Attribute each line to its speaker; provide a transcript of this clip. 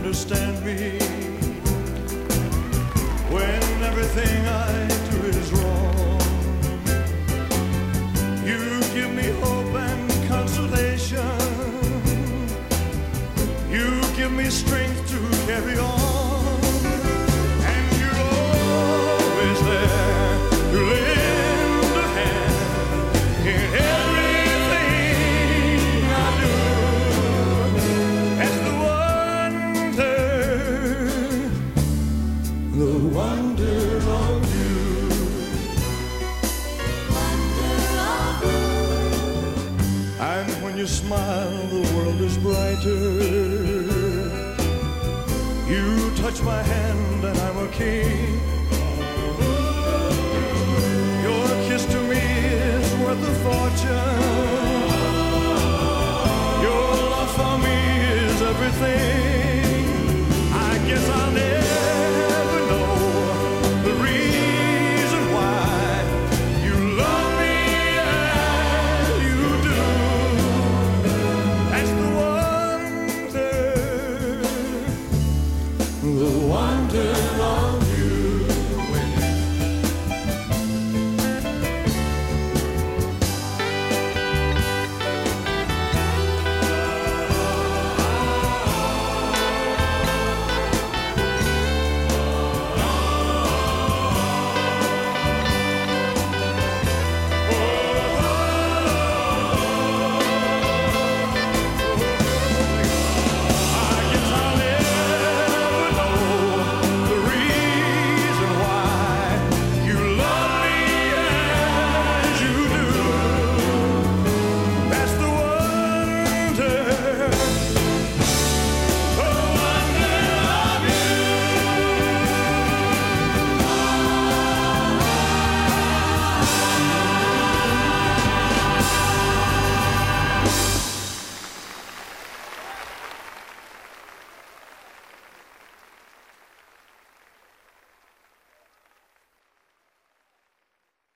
Speaker 1: understand me when everything I do is wrong. You give me hope and consolation. You give me strength to carry on. And you're always there to lend a hand in everything I do. That's the wonder of you. And when you smile, the world is brighter. You touch my hand and I'm a king. Your kiss to me is worth a fortune. Your love for me is everything.